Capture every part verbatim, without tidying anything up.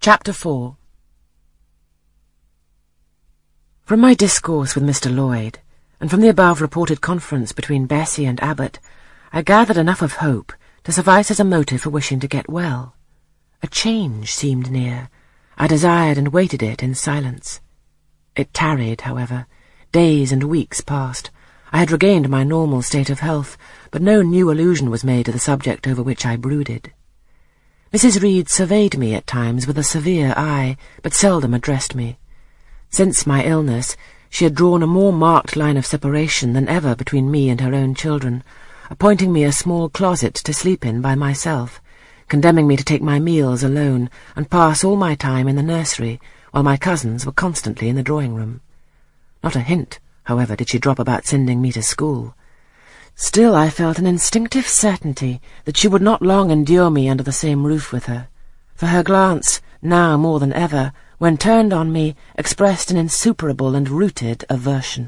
Chapter four. From my discourse with Mister Lloyd, and from the above reported conference between Bessie and Abbot, I gathered enough of hope to suffice as a motive for wishing to get well. A change seemed near. I desired and waited it in silence. It tarried, however. Days and weeks passed. I had regained my normal state of health, but no new allusion was made to the subject over which I brooded. Missus Reed surveyed me at times with a severe eye, but seldom addressed me. Since my illness, she had drawn a more marked line of separation than ever between me and her own children, appointing me a small closet to sleep in by myself, condemning me to take my meals alone and pass all my time in the nursery, while my cousins were constantly in the drawing-room. Not a hint, however, did she drop about sending me to school. Still I felt an instinctive certainty that she would not long endure me under the same roof with her, for her glance, now more than ever, when turned on me, expressed an insuperable and rooted aversion.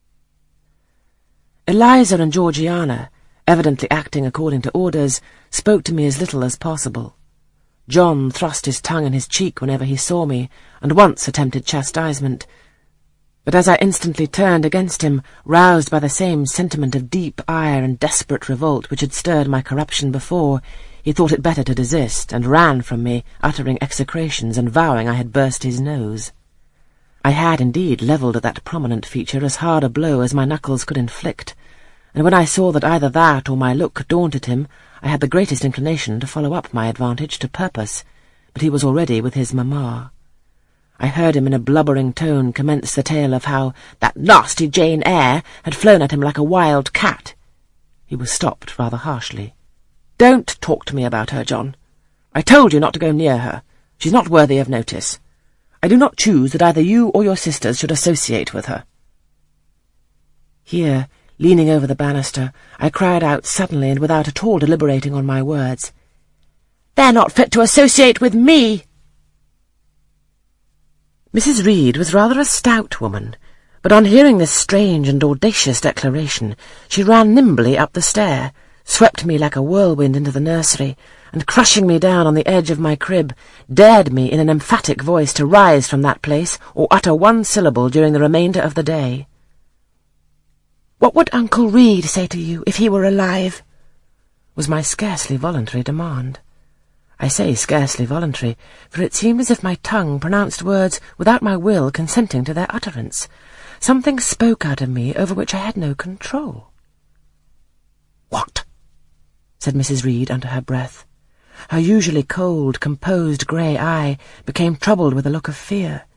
Eliza and Georgiana, evidently acting according to orders, spoke to me as little as possible. John thrust his tongue in his cheek whenever he saw me, and once attempted chastisement, but as I instantly turned against him, roused by the same sentiment of deep ire and desperate revolt which had stirred my corruption before, he thought it better to desist, and ran from me, uttering execrations and vowing I had burst his nose. I had indeed levelled at that prominent feature as hard a blow as my knuckles could inflict, and when I saw that either that or my look daunted him, I had the greatest inclination to follow up my advantage to purpose, but he was already with his mamma. I heard him in a blubbering tone commence the tale of how that nasty Jane Eyre had flown at him like a wild cat. He was stopped rather harshly. "Don't talk to me about her, John. I told you not to go near her. She's not worthy of notice. I do not choose that either you or your sisters should associate with her." Here, leaning over the banister, I cried out suddenly and without at all deliberating on my words, "They're not fit to associate with me!" Missus Reed was rather a stout woman, but on hearing this strange and audacious declaration, she ran nimbly up the stair, swept me like a whirlwind into the nursery, and crushing me down on the edge of my crib, dared me in an emphatic voice to rise from that place or utter one syllable during the remainder of the day. "What would Uncle Reed say to you if he were alive?" was my scarcely voluntary demand. I say scarcely voluntary, for it seemed as if my tongue pronounced words without my will consenting to their utterance. Something spoke out of me over which I had no control. "What?" said Missus Reed under her breath. Her usually cold, composed grey eye became troubled with a look of fear.